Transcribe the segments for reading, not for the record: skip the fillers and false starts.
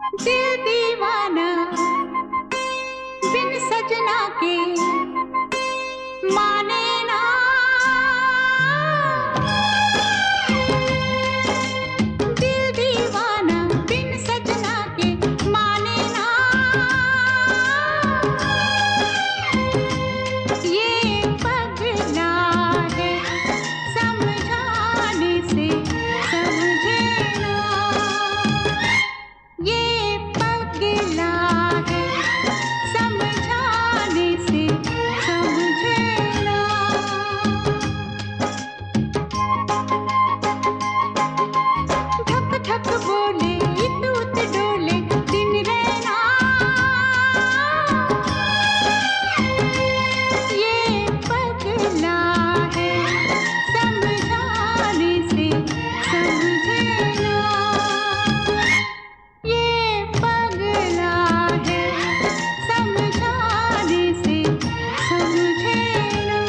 दिल दीवाना बिन सजना के माने ना। दिल दीवाना बिन सजना के माने ना। ये पगला है समझाने से समझे ना। ये पगला है समझाने से समझे ना। धक धक बोले तूत डोले दिन रहना। ये पगला है समझाने से समझे ना। ये पगला है समझाने से समझे ना।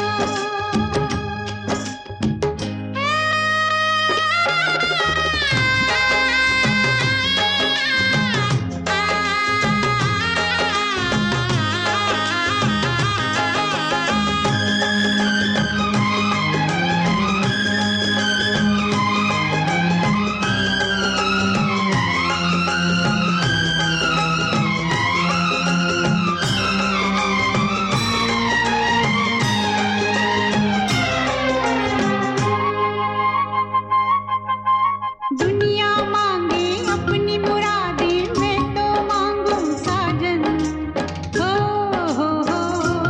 दुनिया मांगे अपनी मुरादें मैं तो मांगू साजन। हो हो हो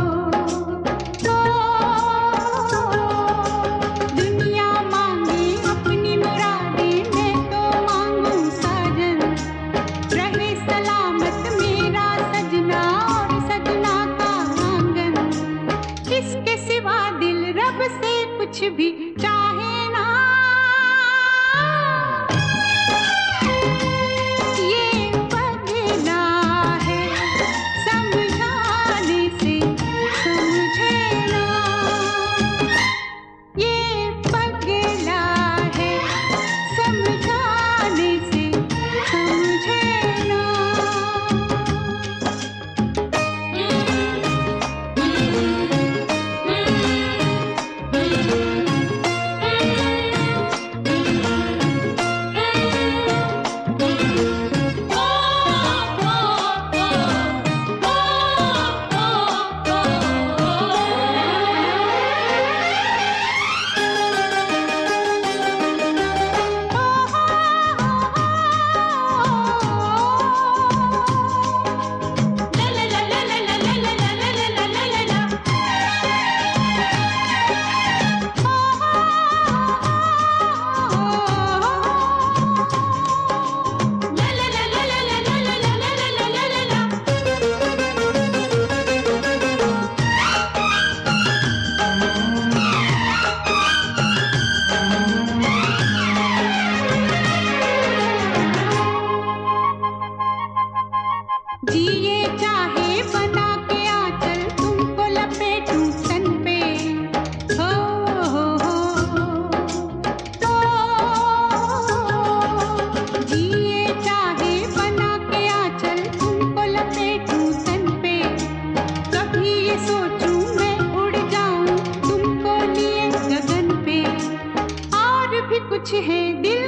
दुनिया मांगे अपनी मुरादें मैं तो मांगू साजन। रहे सलामत मेरा सजना और सजना का आंगन। इसके सिवा दिल रब से कुछ भी चाहे ना। ये पगला है समझाने से समझे ना। ये पगला है समझाने से समझे ना। जिए चाहे बना के आंचल तुमको लपेटूं तन पे। हो जिए चाहे बना के आंचल तुमको लपेटूं तन पे। कभी ये सोचूं मैं उड़ जाऊं तुमको लिए गगन पे। और भी कुछ है दिल